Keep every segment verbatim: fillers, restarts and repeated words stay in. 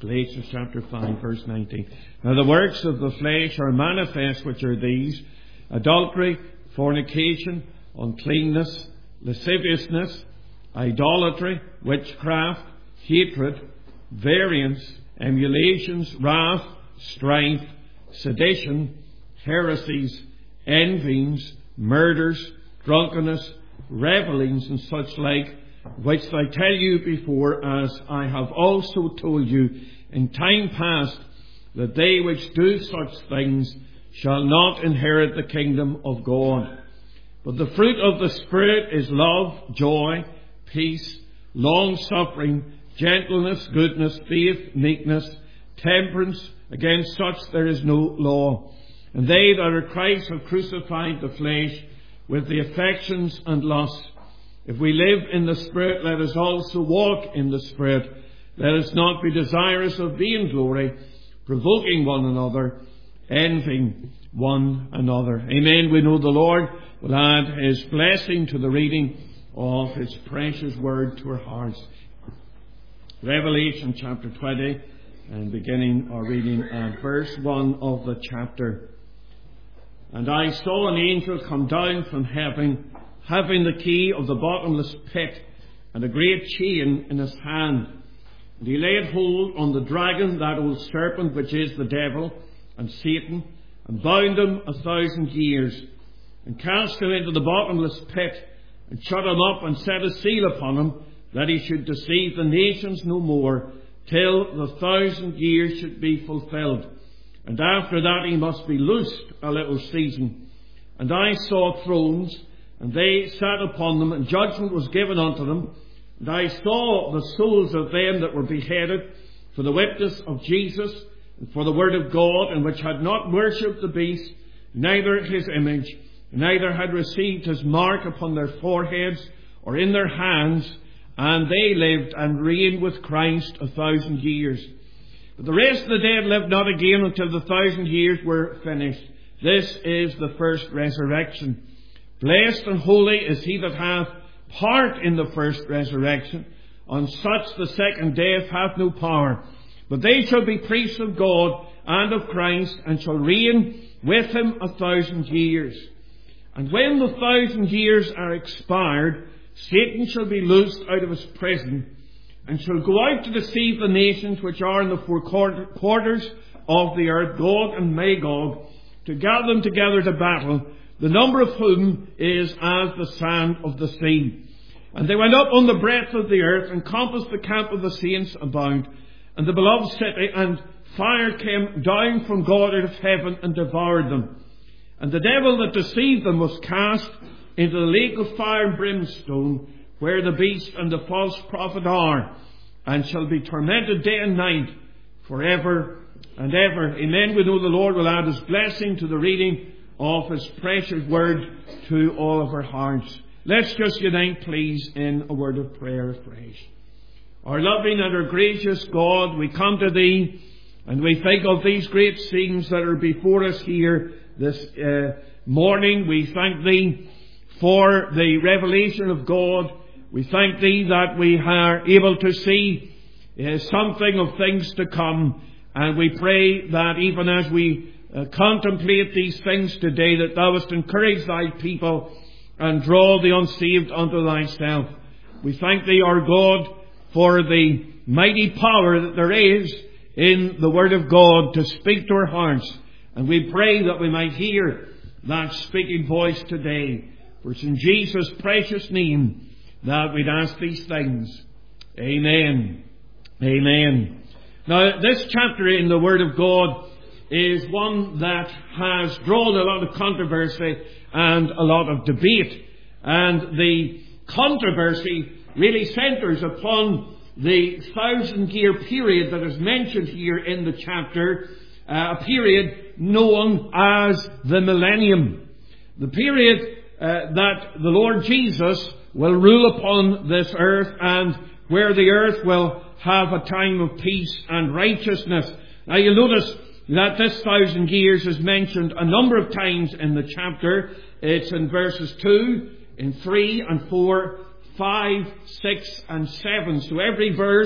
Galatians chapter five, verse nineteen. Now the works of the flesh are manifest, which are these: adultery, fornication, uncleanness, lasciviousness, idolatry, witchcraft, hatred, variance, emulations, wrath, strife, sedition, heresies, envyings, murders, drunkenness, revellings, and such like, which I tell you before, as I have also told you in time past, that they which do such things shall not inherit the kingdom of God. But the fruit of the Spirit is love, joy, peace, long-suffering, gentleness, goodness, faith, meekness, temperance. Against such there is no law. And they that are Christ have crucified the flesh with the affections and lusts. If we live in the Spirit, let us also walk in the Spirit. Let us not be desirous of vainglory, provoking one another, envying one another. Amen. We know the Lord will add His blessing to the reading of His precious word to our hearts. Revelation chapter twenty, and beginning our reading at verse one of the chapter. And I saw an angel come down from heaven, having the key of the bottomless pit, and a great chain in his hand. And he laid hold on the dragon, that old serpent, which is the devil and Satan, and bound him a thousand years, and cast him into the bottomless pit, and shut him up, and set a seal upon him, that he should deceive the nations no more, till the thousand years should be fulfilled. And after that he must be loosed a little season. And I saw thrones, and they sat upon them, and judgment was given unto them. And I saw the souls of them that were beheaded for the witness of Jesus, and for the word of God, and which had not worshipped the beast, neither his image, neither had received his mark upon their foreheads or in their hands, and they lived and reigned with Christ a thousand years. But the rest of the dead lived not again until the thousand years were finished. This is the first resurrection. Blessed and holy is he that hath part in the first resurrection. On such the second death hath no power. But they shall be priests of God and of Christ, and shall reign with him a thousand years. And when the thousand years are expired, Satan shall be loosed out of his prison, and shall go out to deceive the nations which are in the four quarters of the earth, Gog and Magog, to gather them together to battle, the number of whom is as the sand of the sea. And they went up on the breadth of the earth, and compassed the camp of the saints about, and the beloved city, and fire came down from God out of heaven, and devoured them. And the devil that deceived them was cast into the lake of fire and brimstone, where the beast and the false prophet are, and shall be tormented day and night forever and ever. Amen. We know the Lord will add His blessing to the reading of His precious word to all of our hearts. Let's just unite, please, in a word of prayer afresh. Our loving and our gracious God, we come to Thee, and we think of these great scenes that are before us here this uh, morning. We thank Thee for the revelation of God. We thank Thee that we are able to see uh, something of things to come. And we pray that even as we uh, contemplate these things today, that Thou wouldst encourage Thy people and draw the unsaved unto Thyself. We thank Thee, our God, for the mighty power that there is in the Word of God to speak to our hearts. And we pray that we might hear that speaking voice today. For it's in Jesus' precious name that we'd ask these things. Amen. Amen. Now, this chapter in the Word of God is one that has drawn a lot of controversy and a lot of debate. And the controversy really centres upon the thousand year period that is mentioned here in the chapter, uh, a period known as the millennium. The period uh, that the Lord Jesus will rule upon this earth, and where the earth will have a time of peace and righteousness. Now you'll notice that this thousand years is mentioned a number of times in the chapter. It's in verses two, in three and four, five, six and seven. So every verse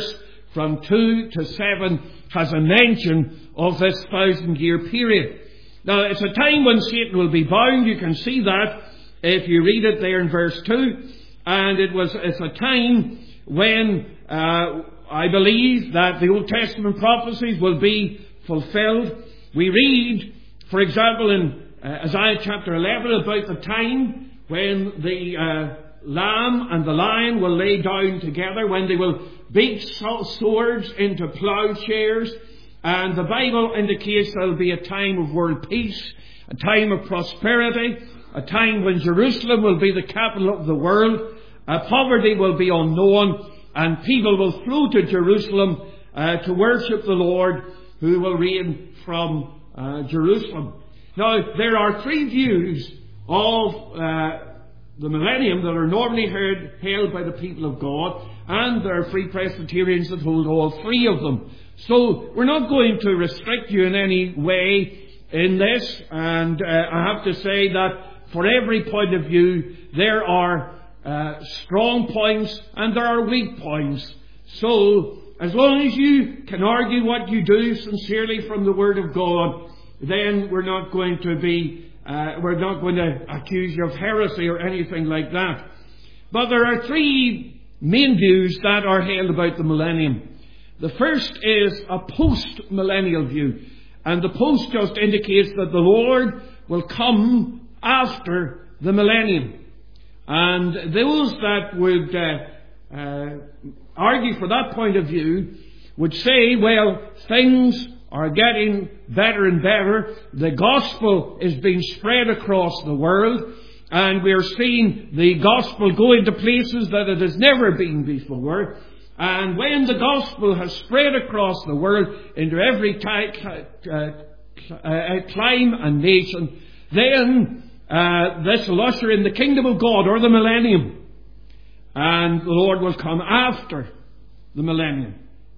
from two to seven has a mention of this thousand year period. Now, it's a time when Satan will be bound. You can see that if you read it there in verse two. And it was, it's a time when uh, I believe that the Old Testament prophecies will be fulfilled. We read, for example, in uh, Isaiah chapter eleven about the time when the uh, lamb and the lion will lay down together, when they will beat swords into plowshares. And the Bible indicates there will be a time of world peace, a time of prosperity, a time when Jerusalem will be the capital of the world. Uh, poverty will be unknown, and people will flow to Jerusalem uh, to worship the Lord, who will reign from uh, Jerusalem. Now, there are three views of uh, the millennium that are normally heard, held by the people of God, and there are Free Presbyterians that hold all three of them. So, we're not going to restrict you in any way in this, and uh, I have to say that for every point of view, there are uh, strong points and there are weak points. So, as long as you can argue what you do sincerely from the Word of God, then we're not going to be, uh, we're not going to accuse you of heresy or anything like that. But there are three main views that are held about the millennium. The first is a post-millennial view. And the post just indicates that the Lord will come after the millennium. And those that would uh, uh, argue for that point of view would say, well, things are getting better and better. The gospel is being spread across the world. And we're seeing the gospel going to places that it has never been before. And when the gospel has spread across the world into every ty- uh, uh, clime and nation, then uh, this will usher in the kingdom of God, or the millennium. And the Lord will come after the millennium.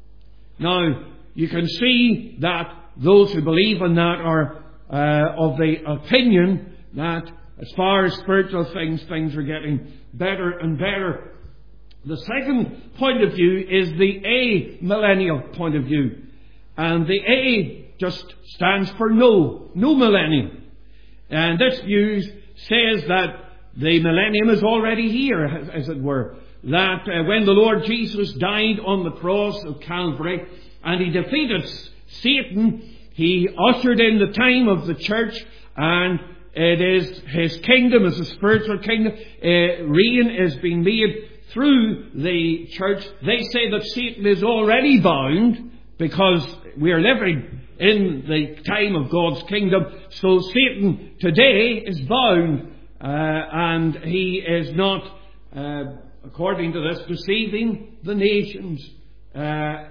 Now, you can see that those who believe in that are uh, of the opinion that as far as spiritual things, things are getting better and better. The second point of view is the amillennial point of view. And the A just stands for no, no millennium. And this view says that the millennium is already here, as it were. That uh, when the Lord Jesus died on the cross of Calvary and he defeated Satan, he ushered in the time of the church, and it is his kingdom, as a spiritual kingdom. Uh, reign is being made through the church. They say that Satan is already bound because we are living in the time of God's kingdom. So Satan today is bound, uh, and he is not, uh, according to this, deceiving the nations. Uh,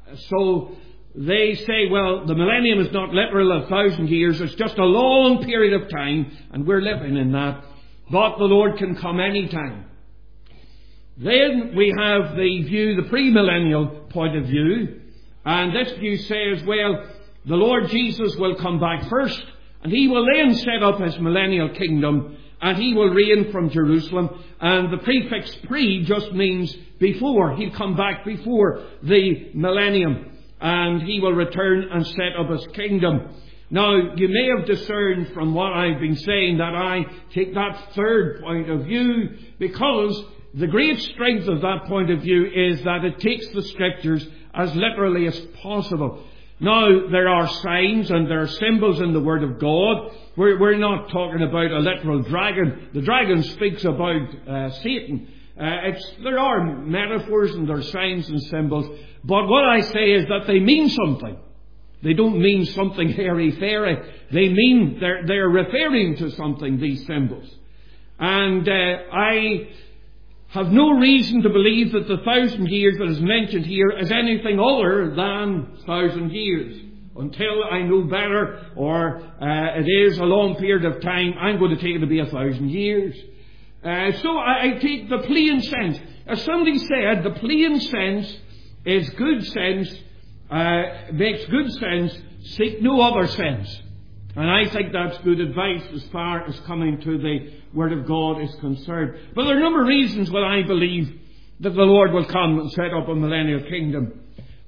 so they say, well, the millennium is not literal a thousand years. It's just a long period of time, and we're living in that. But the Lord can come any time. Then we have the view, the premillennial point of view. And this view says, well, the Lord Jesus will come back first, and he will then set up his millennial kingdom, and he will reign from Jerusalem. And the prefix pre just means before. He'll come back before the millennium, and he will return and set up his kingdom. Now, you may have discerned from what I've been saying that I take that third point of view, because the great strength of that point of view is that it takes the Scriptures as literally as possible. Now, there are signs and there are symbols in the Word of God. We're, we're not talking about a literal dragon. The dragon speaks about uh, Satan. Uh, it's, there are metaphors and there are signs and symbols. But what I say is that they mean something. They don't mean something hairy-fairy. They mean, they're, they're referring to something, these symbols. And uh, I have no reason to believe that the thousand years that is mentioned here is anything other than thousand years. Until I know better, or uh, it is a long period of time, I'm going to take it to be a thousand years. Uh, so I, I take the plain sense. As somebody said, the plain sense is good sense, uh, makes good sense, seek no other sense. And I think that's good advice as far as coming to the Word of God is concerned. But there are a number of reasons why I believe that the Lord will come and set up a millennial kingdom.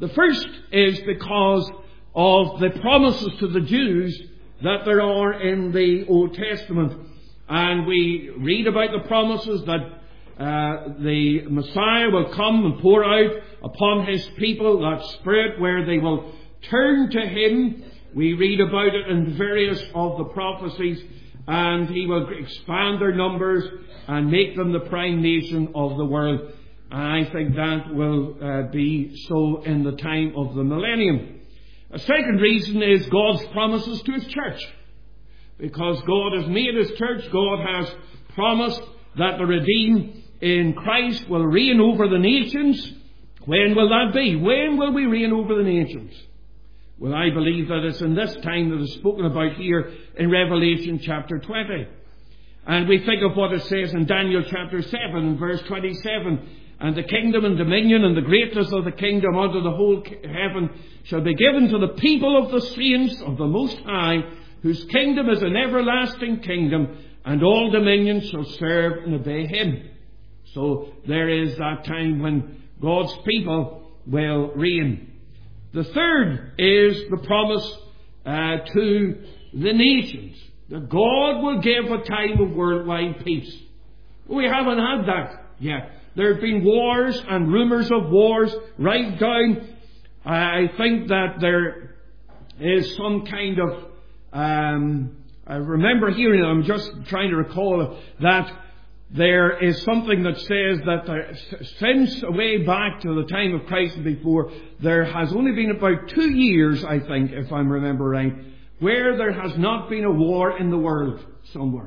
The first is because of the promises to the Jews that there are in the Old Testament. And we read about the promises that uh, the Messiah will come and pour out upon His people that Spirit where they will turn to Him. We read about it in various of the prophecies, and He will expand their numbers and make them the prime nation of the world. And I think that will uh, be so in the time of the millennium. A second reason is God's promises to His church. Because God has made His church, God has promised that the redeemed in Christ will reign over the nations. When will that be? When will we reign over the nations? Well, I believe that it's in this time that is spoken about here in Revelation chapter twenty. And we think of what it says in Daniel chapter seven, verse twenty-seven. And the kingdom and dominion and the greatness of the kingdom under the whole heaven shall be given to the people of the saints of the Most High, whose kingdom is an everlasting kingdom, and all dominions shall serve and obey Him. So there is that time when God's people will reign. The third is the promise uh, to the nations, that God will give a time of worldwide peace. We haven't had that yet. There have been wars and rumours of wars right down. I think that there is some kind of Um, I remember hearing, I'm just trying to recall, that there is something that says that there, since way back to the time of Christ and before, there has only been about two years, I think, if I remember right, where there has not been a war in the world somewhere.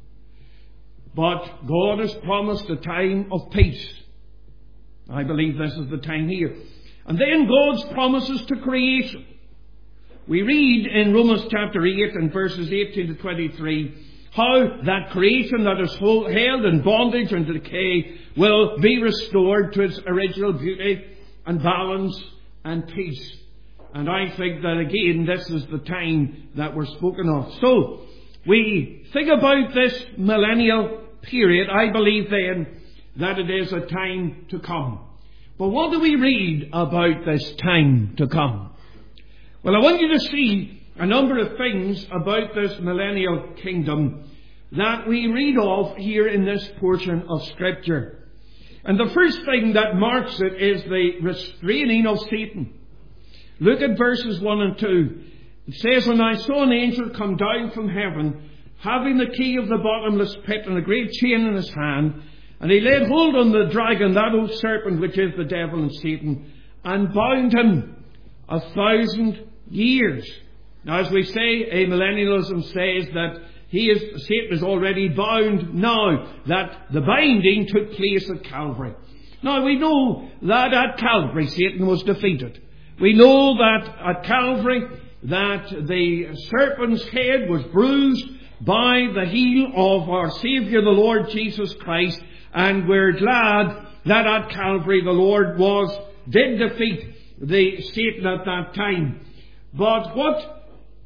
But God has promised a time of peace. I believe this is the time here. And then God's promises to creation. We read in Romans chapter eight and verses eighteen to twenty-three how that creation that is held in bondage and decay will be restored to its original beauty and balance and peace. And I think that again this is the time that we're spoken of. So we think about this millennial period. I believe then that it is a time to come. But what do we read about this time to come? Well, I want you to see a number of things about this millennial kingdom that we read of here in this portion of Scripture. And the first thing that marks it is the restraining of Satan. Look at verses one and two. It says, "And I saw an angel come down from heaven, having the key of the bottomless pit and a great chain in his hand. And he laid hold on the dragon, that old serpent, which is the devil and Satan, and bound him a thousand years." Now, as we say, amillennialism says that he is, Satan is already bound now, that the binding took place at Calvary. Now, we know that at Calvary Satan was defeated. We know that at Calvary that the serpent's head was bruised by the heel of our Saviour, the Lord Jesus Christ, and we're glad that at Calvary the Lord was did defeat the Satan at that time. But what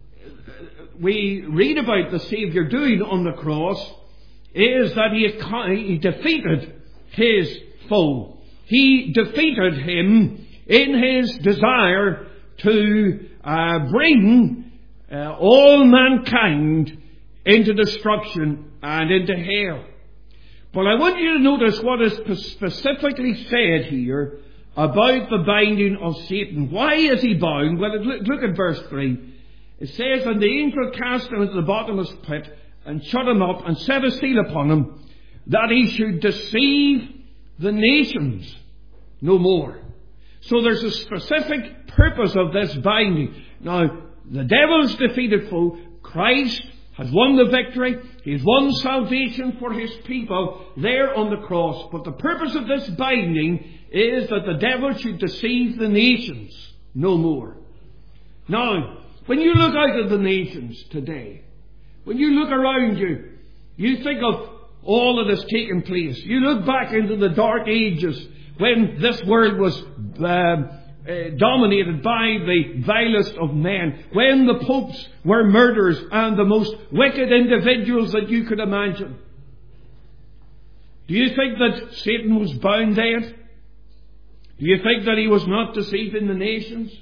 we read about the Saviour doing on the cross is that he, he defeated his foe. He defeated him in his desire to uh, bring uh, all mankind into destruction and into hell. But I want you to notice what is specifically said here about the binding of Satan. Why is he bound? Well, look at verse three. It says, "And the angel cast him into the bottomless pit, and shut him up, and set a seal upon him, that he should deceive the nations no more." So there's a specific purpose of this binding. Now, the devil's defeated foe, Christ has won the victory. He's won salvation for his people there on the cross. But the purpose of this binding is that the devil should deceive the nations no more. Now, when you look out at the nations today, when you look around you, you think of all that has taken place. You look back into the dark ages when this world was uh, Uh, dominated by the vilest of men, when the popes were murderers and the most wicked individuals that you could imagine. Do you think that Satan was bound then? Do you think that he was not deceiving the nations?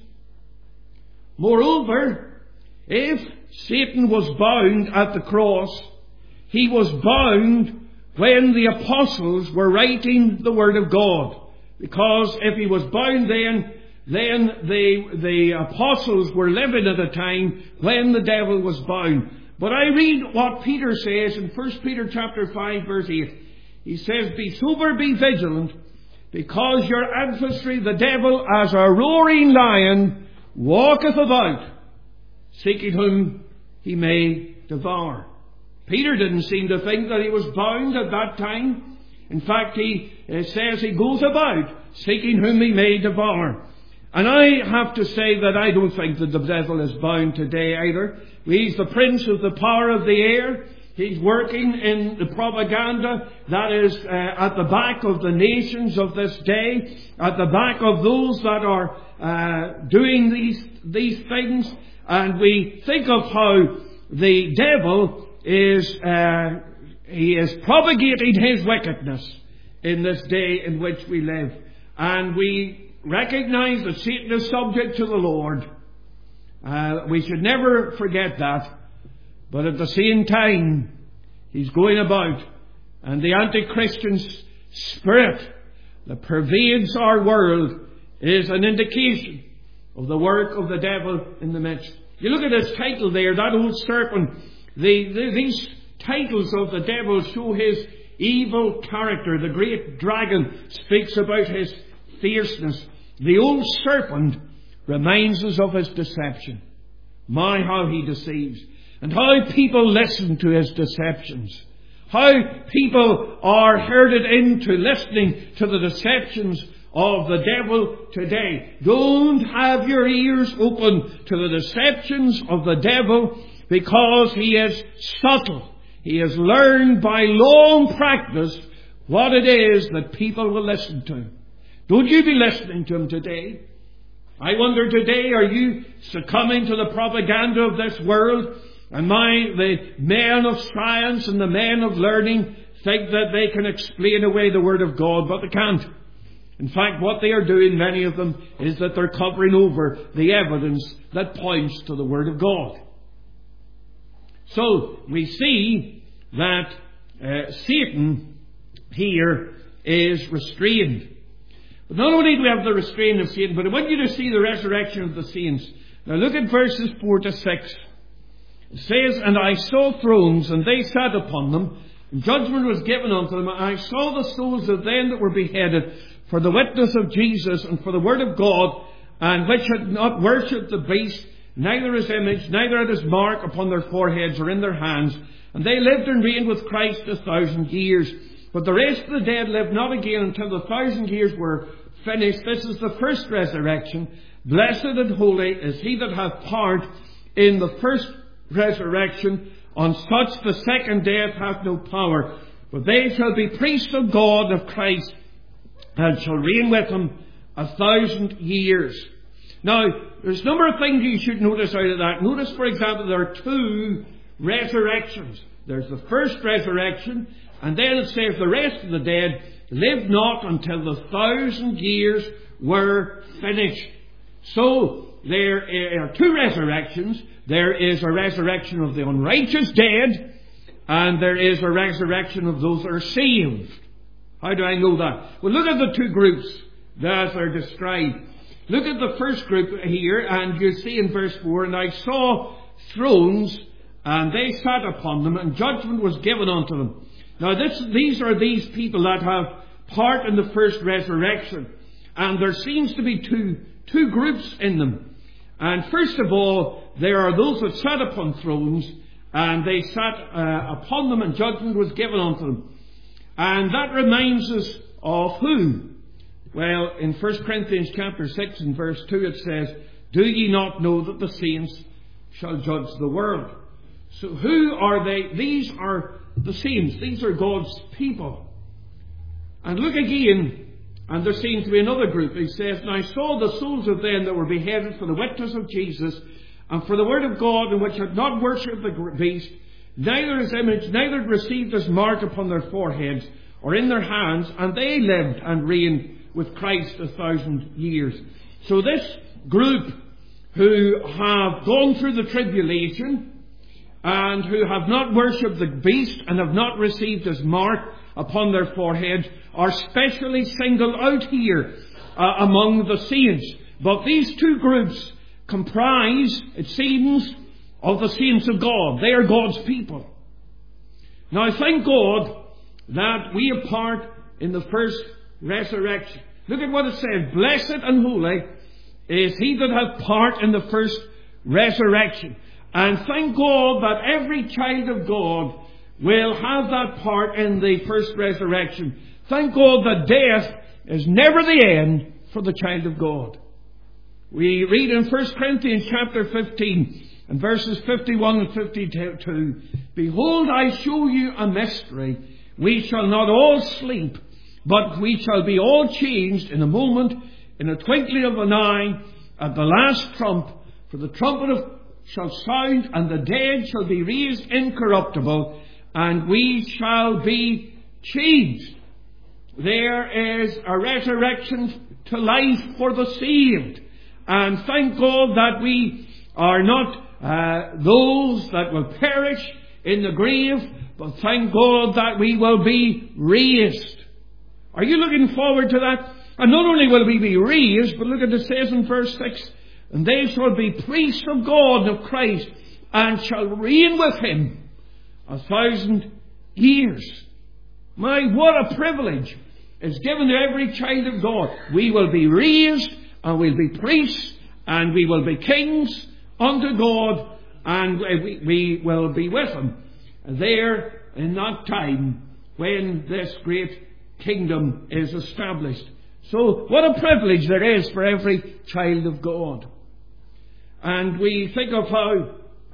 Moreover, if Satan was bound at the cross, he was bound when the apostles were writing the Word of God. Because if he was bound then, then the, the apostles were living at a time when the devil was bound. But I read what Peter says in First Peter chapter five verse eight. He says, "Be sober, be vigilant, because your adversary the devil, as a roaring lion, walketh about, seeking whom he may devour." Peter didn't seem to think that he was bound at that time. In fact, he uh, says he goes about, seeking whom he may devour. And I have to say that I don't think that the devil is bound today either. He's the prince of the power of the air. He's working in the propaganda that is uh, at the back of the nations of this day, at the back of those that are uh, doing these these things. And we think of how the devil is uh, he is propagating his wickedness in this day in which we live. And we recognize that Satan is subject to the Lord. Uh, we should never forget that. But at the same time, he's going about, and the anti-Christian spirit that pervades our world is an indication of the work of the devil in the midst. You look at his title there, that old serpent. The, the, these titles of the devil show his evil character. The great dragon speaks about his fierceness. The old serpent reminds us of his deception. My, how he deceives. And how people listen to his deceptions. How people are herded into listening to the deceptions of the devil today. Don't have your ears open to the deceptions of the devil, because he is subtle. He has learned by long practice what it is that people will listen to. Don't you be listening to him today. I wonder today, are you succumbing to the propaganda of this world? And my, the men of science and the men of learning think that they can explain away the Word of God, but they can't. In fact, what they are doing, many of them, is that they're covering over the evidence that points to the Word of God. So, we see that uh, Satan here is restrained. But not only do we have the restraint of Satan, but I want you to see the resurrection of the saints. Now look at verses four to six. It says, "And I saw thrones, and they sat upon them, and judgment was given unto them. And I saw the souls of them that were beheaded for the witness of Jesus and for the word of God, and which had not worshipped the beast, neither his image, neither had his mark upon their foreheads or in their hands. And they lived and reigned with Christ a thousand years. But the rest of the dead lived not again until the thousand years were finished. This is the first resurrection. Blessed and holy is he that hath part in the first resurrection. On such the second death hath no power. But they shall be priests of God, of Christ, and shall reign with him a thousand years." Now, there's a number of things you should notice out of that. Notice, for example, there are two resurrections. There's the first resurrection, and then it says the rest of the dead lived not until the thousand years were finished. So, there are two resurrections. There is a resurrection of the unrighteous dead, and there is a resurrection of those that are saved. How do I know that? Well, look at the two groups that are described. Look at the first group here, and you see in verse four, "And I saw thrones, and they sat upon them, and judgment was given unto them." Now this, these are these people that have part in the first resurrection. And there seems to be two, two groups in them. And first of all, there are those that sat upon thrones, and they sat uh, upon them, and judgment was given unto them. And that reminds us of who? Well, in First Corinthians chapter six and verse two it says, "Do ye not know that the saints shall judge the world?" So who are they? These are the saints. These are God's people. And look again, and there seems to be another group. He says, "And I saw the souls of them that were beheaded for the witness of Jesus, and for the word of God, and which had not worshipped the beast, neither his image, neither had received his mark upon their foreheads, or in their hands, and they lived and reigned with Christ a thousand years. So this group who have gone through the tribulation and who have not worshipped the beast and have not received his mark upon their foreheads are specially singled out here uh, among the saints. But these two groups comprise, it seems, of the saints of God. They are God's people. Now I thank God that we have part in the first resurrection. Look at what it says. Blessed and holy is he that hath part in the first resurrection. And thank God that every child of God will have that part in the first resurrection. Thank God that death is never the end for the child of God. We read in First Corinthians chapter fifteen and verses fifty-one and fifty-two, Behold, I show you a mystery. We shall not all sleep, but we shall be all changed in a moment, in a twinkling of an eye, at the last trump. For the trumpet of, shall sound, and the dead shall be raised incorruptible, and we shall be changed. There is a resurrection to life for the saved. And thank God that we are not uh, those that will perish in the grave, but thank God that we will be raised. Are you looking forward to that? And not only will we be raised, but look at it says in verse six, and they shall be priests of God and of Christ, and shall reign with him a thousand years. My, what a privilege is given to every child of God. We will be raised, and we'll be priests, and we will be kings unto God, and we, we will be with him there in that time when this great kingdom is established. So what a privilege there is for every child of God. And we think of how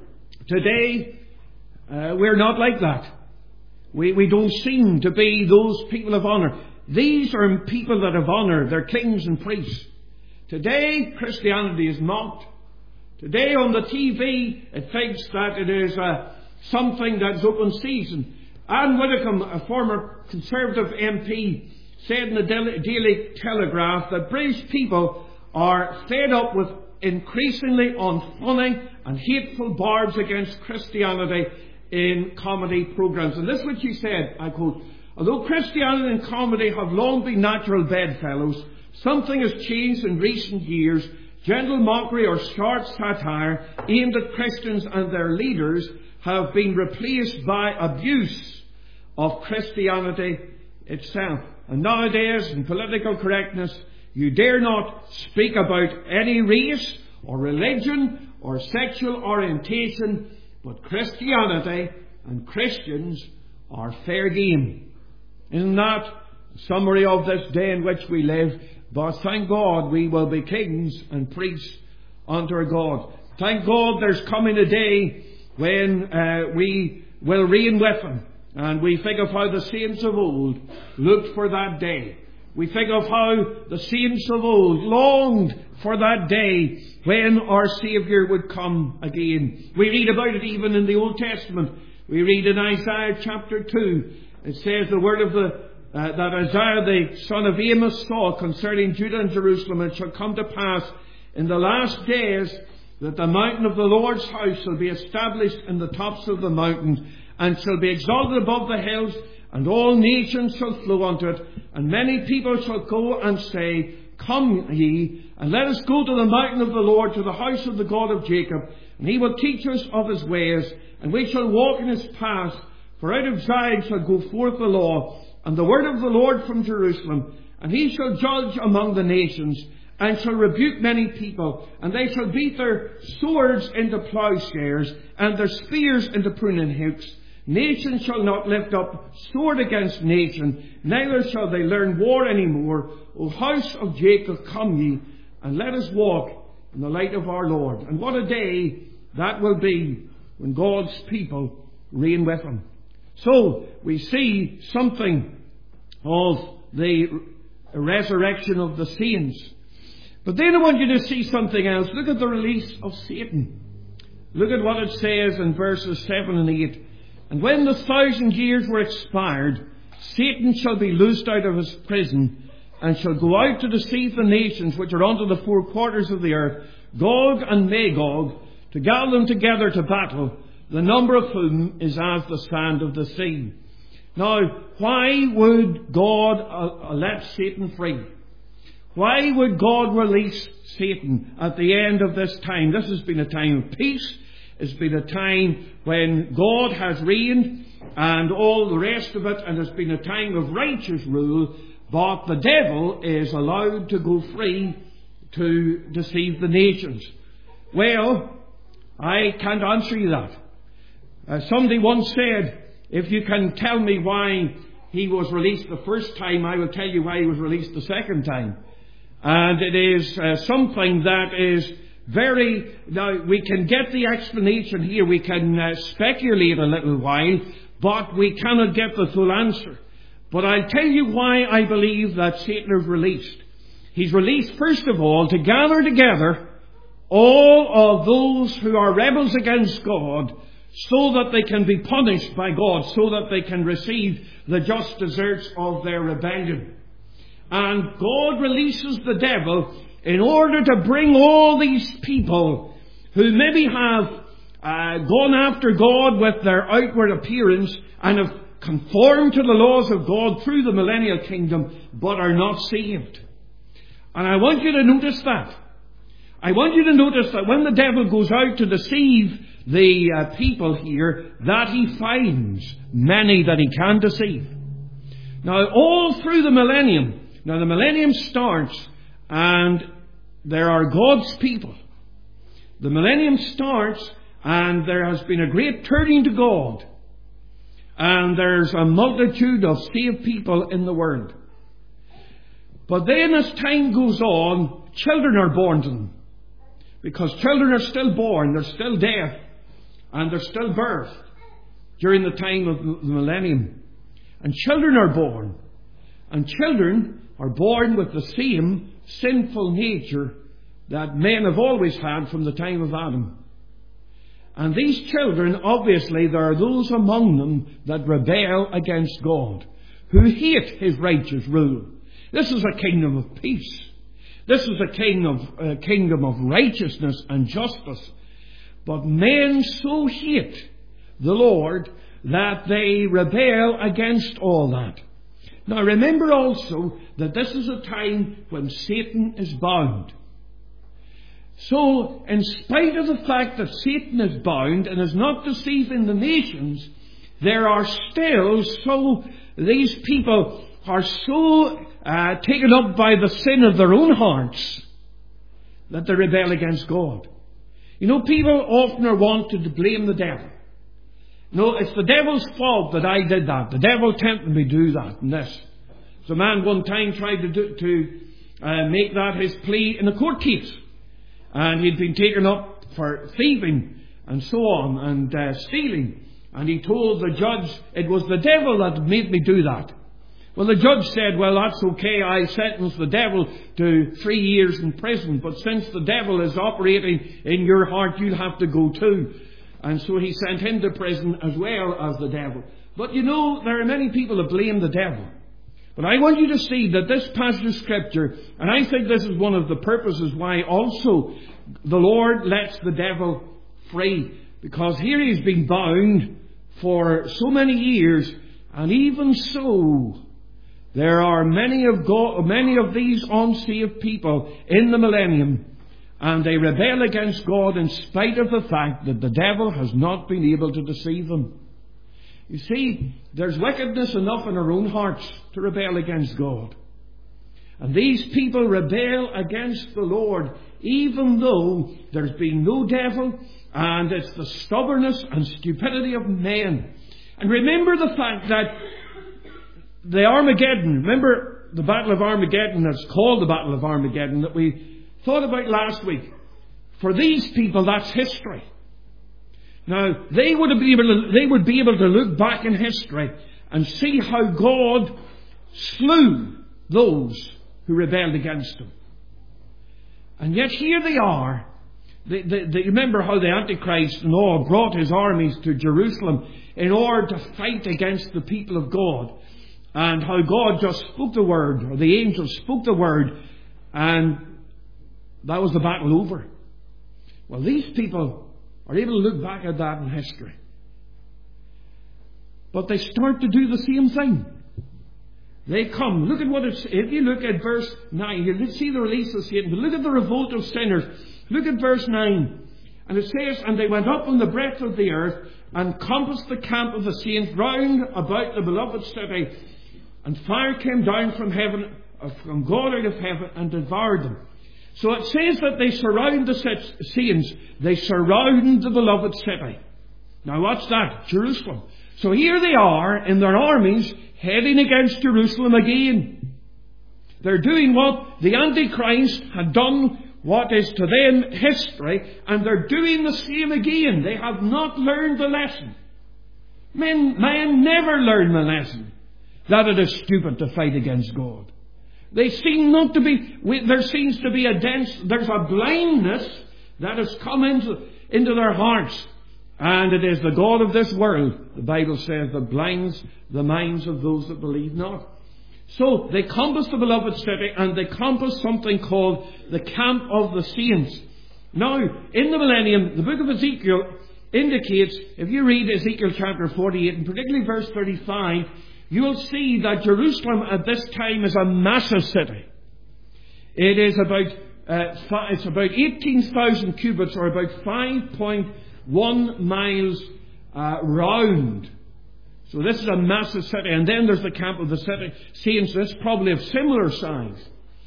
today uh, we're not like that. We, we don't seem to be those people of honour. These are people that have honour. They're kings and priests. Today, Christianity is mocked. Today on the T V, it thinks that it is uh, something that's open season. Anne Widdecombe, a former Conservative M P, said in the Daily Telegraph that British people are fed up with increasingly unfunny and hateful barbs against Christianity in comedy programmes. And this is what she said, I quote, although Christianity and comedy have long been natural bedfellows, something has changed in recent years. Gentle mockery or short satire aimed at Christians and their leaders have been replaced by abuse of Christianity itself. And nowadays, in political correctness, you dare not speak about any race or religion or sexual orientation, but Christianity and Christians are fair game. Isn't that a summary of this day in which we live? But thank God we will be kings and priests unto our God. Thank God there's coming a day when uh, we will reign with him. And we think of how the saints of old looked for that day. We think of how the saints of old longed for that day when our Saviour would come again. We read about it even in the Old Testament. We read in Isaiah chapter two. It says the word of the uh, that Isaiah the son of Amos saw concerning Judah and Jerusalem. It shall come to pass in the last days that the mountain of the Lord's house shall be established in the tops of the mountains, and shall be exalted above the hills, and all nations shall flow unto it. And many people shall go and say, Come ye, and let us go to the mountain of the Lord, to the house of the God of Jacob, and he will teach us of his ways, and we shall walk in his paths. For out of Zion shall go forth the law, and the word of the Lord from Jerusalem. And he shall judge among the nations, and shall rebuke many people, and they shall beat their swords into plowshares, and their spears into pruning hooks. Nation shall not lift up sword against nation, neither shall they learn war any more. O house of Jacob, come ye, and let us walk in the light of our Lord. And what a day that will be when God's people reign with him. So we see something of the resurrection of the saints. But then I want you to see something else. Look at the release of Satan. Look at what it says in verses seven and eight. And when the thousand years were expired, Satan shall be loosed out of his prison, and shall go out to deceive the nations which are unto the four quarters of the earth, Gog and Magog, to gather them together to battle, the number of whom is as the sand of the sea. Now, why would God uh, let Satan free? Why would God release Satan at the end of this time? This has been a time of peace. It's been a time when God has reigned and all the rest of it, and it's been a time of righteous rule, but the devil is allowed to go free to deceive the nations. Well, I can't answer you that. Uh, somebody once said, if you can tell me why he was released the first time, I will tell you why he was released the second time. And it is uh, something that is very... Now, we can get the explanation here. We can uh, speculate a little while, but we cannot get the full answer. But I'll tell you why I believe that Satan is released. He's released, first of all, to gather together all of those who are rebels against God, so that they can be punished by God, so that they can receive the just deserts of their rebellion. And God releases the devil in order to bring all these people who maybe have uh, gone after God with their outward appearance and have conformed to the laws of God through the millennial kingdom, but are not saved. And I want you to notice that. I want you to notice that when the devil goes out to deceive the uh, people here, that he finds many that he can deceive. Now, all through the millennium, now the millennium starts and there are God's people. The millennium starts and there has been a great turning to God. And there's a multitude of saved people in the world. But then as time goes on, children are born to them. Because children are still born, they're still deaf, and they're still birthed during the time of the millennium. And children are born. And children are born with the same sinful nature that men have always had from the time of Adam. And these children, obviously, there are those among them that rebel against God, who hate his righteous rule. This is a kingdom of peace. This is a king of, a kingdom of righteousness and justice. But men so hate the Lord that they rebel against all that. Now remember also that this is a time when Satan is bound. So, in spite of the fact that Satan is bound and is not deceiving the nations, there are still so, these people are so uh, taken up by the sin of their own hearts that they rebel against God. You know, people often are wanted to blame the devil. No, it's the devil's fault that I did that. The devil tempted me to do that and this. So a man one time tried to do, to uh, make that his plea in a court case. And he'd been taken up for thieving and so on and uh, stealing. And he told the judge it was the devil that made me do that. Well, the judge said, well, that's okay. I sentenced the devil to three years in prison. But since the devil is operating in your heart, you'll have to go too. And so he sent him to prison as well as the devil. But you know, there are many people that blame the devil. But I want you to see that this passage of Scripture, and I think this is one of the purposes why also the Lord lets the devil free. Because here he's been bound for so many years, and even so, there are many of God, many of these unsaved people in the millennium, and they rebel against God in spite of the fact that the devil has not been able to deceive them. You see, there's wickedness enough in our own hearts to rebel against God. And these people rebel against the Lord, even though there's been no devil, and it's the stubbornness and stupidity of men. And remember the fact that the Armageddon, remember the Battle of Armageddon, that's called the Battle of Armageddon, that we thought about last week. For these people, that's history. Now, they would be able to, they would be able to look back in history and see how God slew those who rebelled against Him. And yet here they are. They, they, they remember how the Antichrist and all brought his armies to Jerusalem in order to fight against the people of God. and how God just spoke the word, or the angel spoke the word, and that was the battle over. Well, these people are able to look back at that in history. But they start to do the same thing. They come. Look at what it's, if you look at verse nine, you see the release of Satan, but look at the revolt of sinners. Look at verse nine. And it says, and they went up on the breadth of the earth, and compassed the camp of the saints round about the beloved city. And fire came down from heaven, from God out of heaven, and devoured them. So it says that they surround the saints. They surround the beloved city. Now what's that? Jerusalem. So here they are in their armies heading against Jerusalem again. They're doing what the Antichrist had done, what is to them history, and they're doing the same again. They have not learned the lesson. Men, men never learn the lesson that it is stupid to fight against God. They seem not to be, there seems to be a dense, there's a blindness that has come into, into their hearts. And it is the God of this world, the Bible says, that blinds the minds of those that believe not. So they compass the beloved city, and they compass something called the camp of the saints. Now, in the millennium, the book of Ezekiel indicates, if you read Ezekiel chapter forty-eight, and particularly verse thirty-five, you will see that Jerusalem at this time is a massive city. It is about uh, fi- it's about eighteen thousand cubits, or about five point one miles uh, round. So this is a massive city. And then there's the camp of the city saints. That's probably of similar size.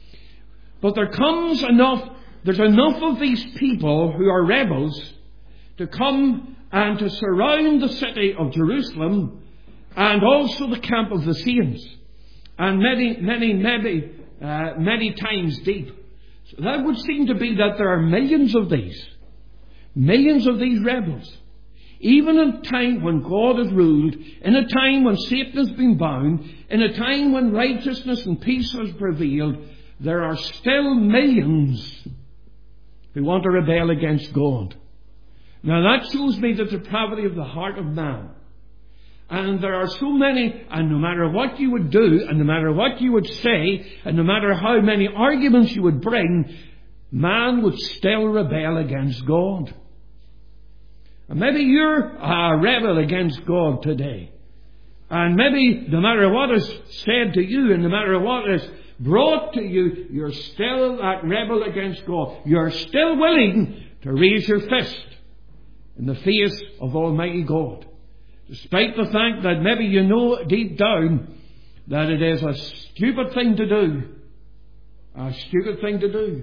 But there comes enough, there's enough of these people who are rebels to come and to surround the city of Jerusalem, and also the camp of the saints, and many, many, many, uh, many times deep. So that would seem to be that there are millions of these, millions of these rebels. Even in a time when God has ruled, in a time when Satan has been bound, in a time when righteousness and peace has prevailed, there are still millions who want to rebel against God. Now that shows me the depravity of the heart of man. And there are so many, and no matter what you would do, and no matter what you would say, and no matter how many arguments you would bring, man would still rebel against God. And maybe you're a rebel against God today. And maybe no matter what is said to you, and no matter what is brought to you, you're still that rebel against God. You're still willing to raise your fist in the face of Almighty God. Despite the fact that maybe you know deep down that it is a stupid thing to do. A stupid thing to do.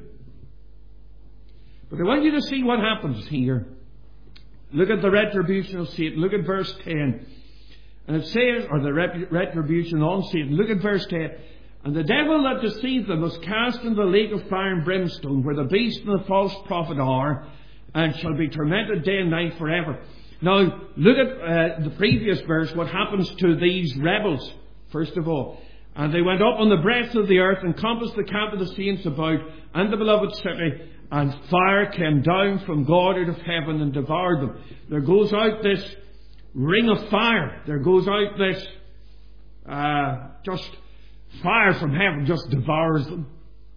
But I want you to see what happens here. Look at the retribution of Satan. Look at verse ten. And it says, or the rep- retribution on Satan. Look at verse ten. And the devil that deceived them was cast into the lake of fire and brimstone, where the beast and the false prophet are, and shall be tormented day and night forever. Now, look at uh, the previous verse, what happens to these rebels, first of all. And they went up on the breadth of the earth, and compassed the camp of the saints about, and the beloved city, and fire came down from God out of heaven and devoured them. There goes out this ring of fire. There goes out this uh, just fire from heaven, just devours them.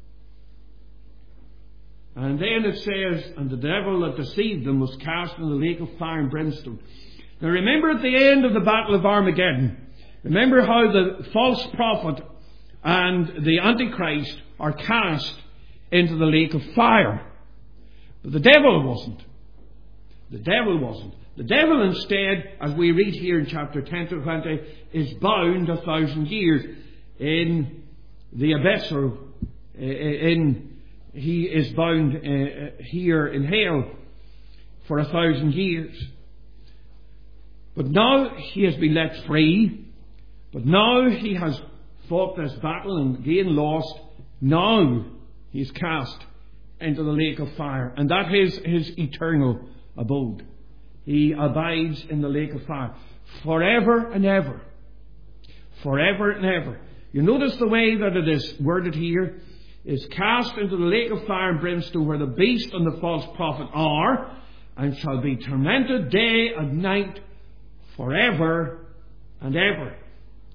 And then it says, and the devil that deceived them was cast in the lake of fire and brimstone. Now remember at the end of the battle of Armageddon, remember how the false prophet and the Antichrist are cast into the lake of fire. But the devil wasn't. The devil wasn't. The devil instead, as we read here in chapter ten to twenty, is bound a thousand years in the abyss, or in he is bound uh, here in hell for a thousand years. But now he has been let free. But now he has fought this battle and again lost. Now he is cast into the lake of fire. And that is his eternal abode. He abides in the lake of fire forever and ever. Forever and ever. You notice the way that it is worded here. Is cast into the lake of fire and brimstone, where the beast and the false prophet are, and shall be tormented day and night forever and ever.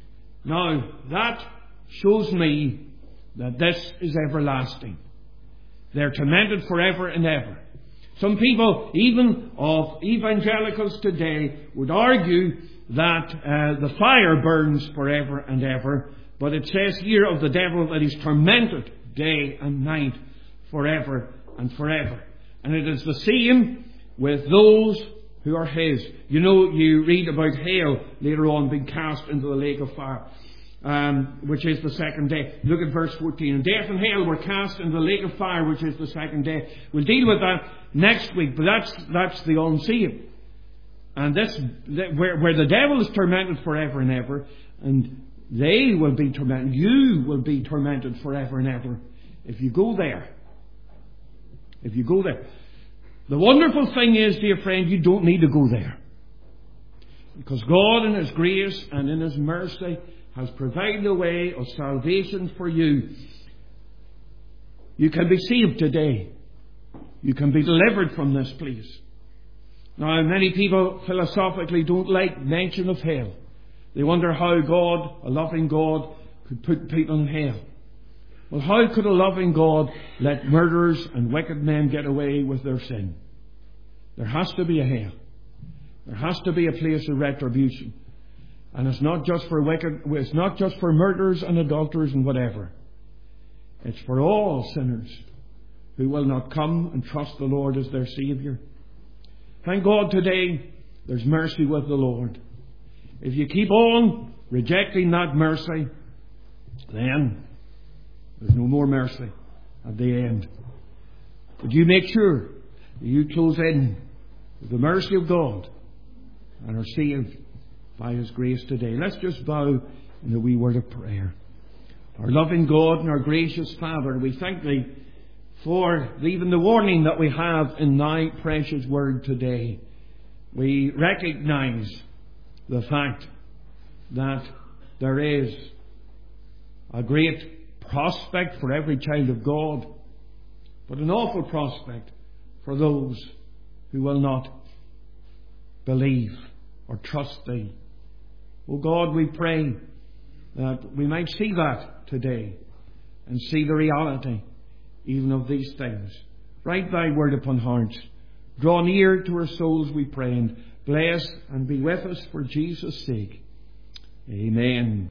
Now, that shows me that this is everlasting. They're tormented forever and ever. Some people, even of evangelicals today, would argue that uh, the fire burns forever and ever, but it says here of the devil that he's tormented day and night forever and forever. And it is the same with those who are his. You know, you read about hell later on being cast into the lake of fire, um, which is the second day. Look at verse fourteen. And death and hell were cast into the lake of fire, which is the second day. We'll deal with that next week, but that's that's the unsaved. And this, where, where the devil is tormented forever and ever, and they will be tormented. You will be tormented forever and ever if you go there. If you go there. The wonderful thing is, dear friend, you don't need to go there. Because God in His grace and in His mercy has provided a way of salvation for you. You can be saved today. You can be delivered from this place. Now, many people philosophically don't like mention of hell. They wonder how God, a loving God, could put people in hell. Well, how could a loving God let murderers and wicked men get away with their sin? There has to be a hell. There has to be a place of retribution. And it's not just for wicked, it's not just for murderers and adulterers and whatever. It's for all sinners who will not come and trust the Lord as their Saviour. Thank God today there's mercy with the Lord. If you keep on rejecting that mercy, then there's no more mercy at the end. But you make sure that you close in with the mercy of God and are saved by His grace today. Let's just bow in a wee word of prayer. Our loving God and our gracious Father, we thank Thee for even the warning that we have in Thy precious word today. We recognize the fact that there is a great prospect for every child of God, but an awful prospect for those who will not believe or trust Thee. Oh God, we pray that we might see that today and see the reality even of these things. Write Thy word upon hearts. Draw near to our souls, we pray, and bless and be with us for Jesus' sake. Amen.